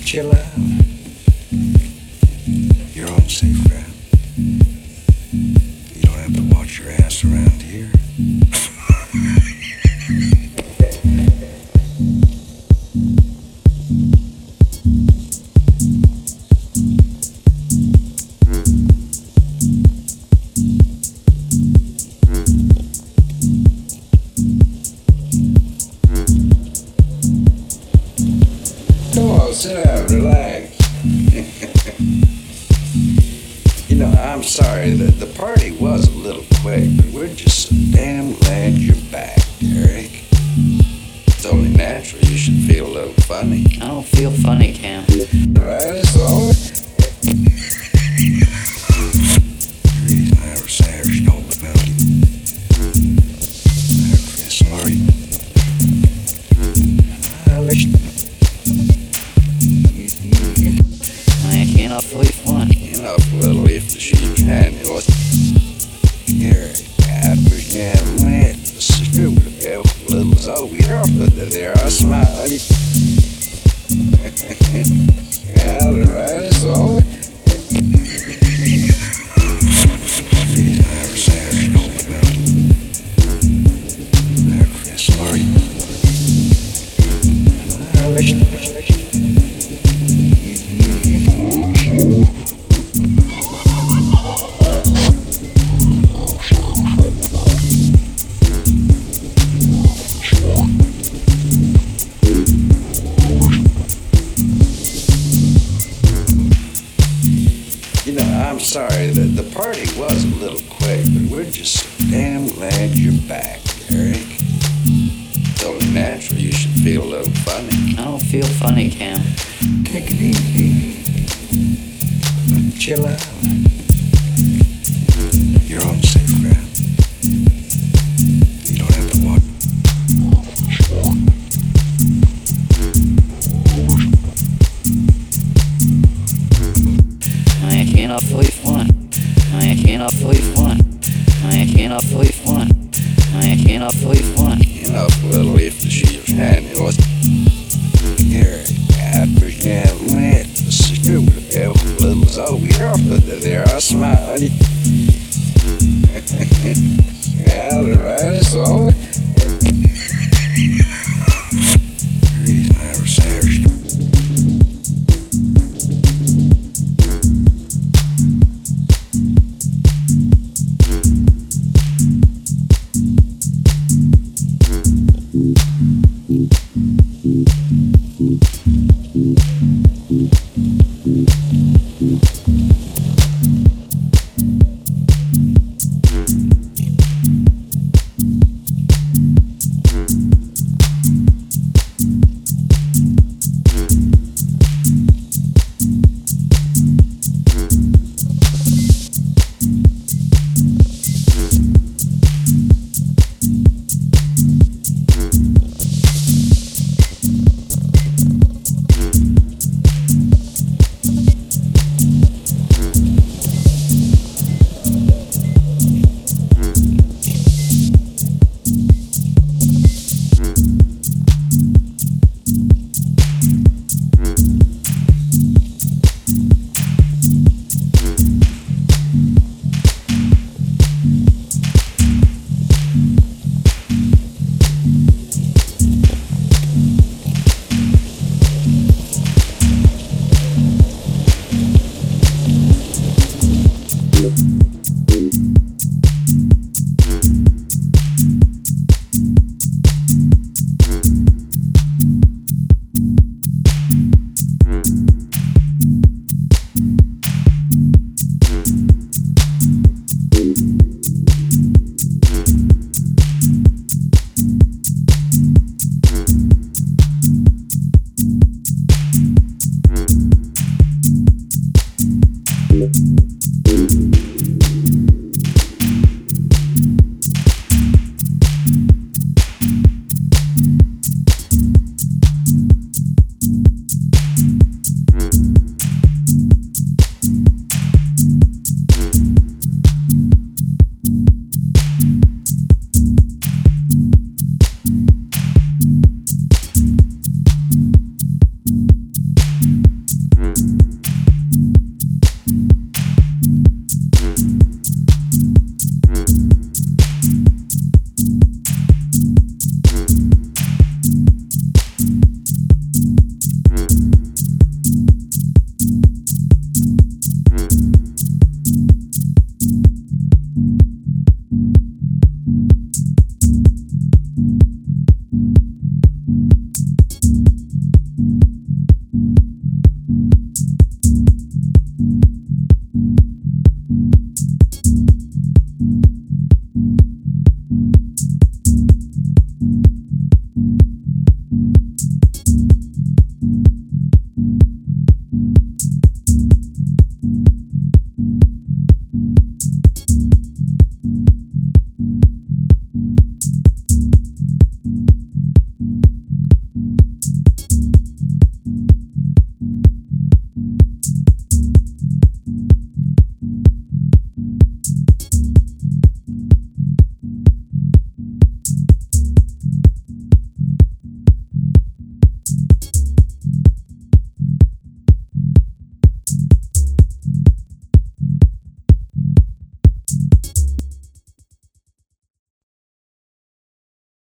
Chill out. You're all safe, crap. You don't have to watch your ass around here. Come on, sit down, relax. I'm sorry that the party was a little quick, but we're just so damn glad you're back, Derek. It's only natural you should feel a little funny. I don't feel funny, Cam. Right, it's all. Reason I ever say her stole the melody. Sorry. I can't fully fun. Enough little if the sheep can. It was here. After went the stupid little so we there I smile. Yeah, right, it's all. I'm sorry that the party was a little quick, but we're just so damn glad you're back, Derek. It's only natural you should feel a little funny. I don't feel funny, Cam. Take it easy. Chill out.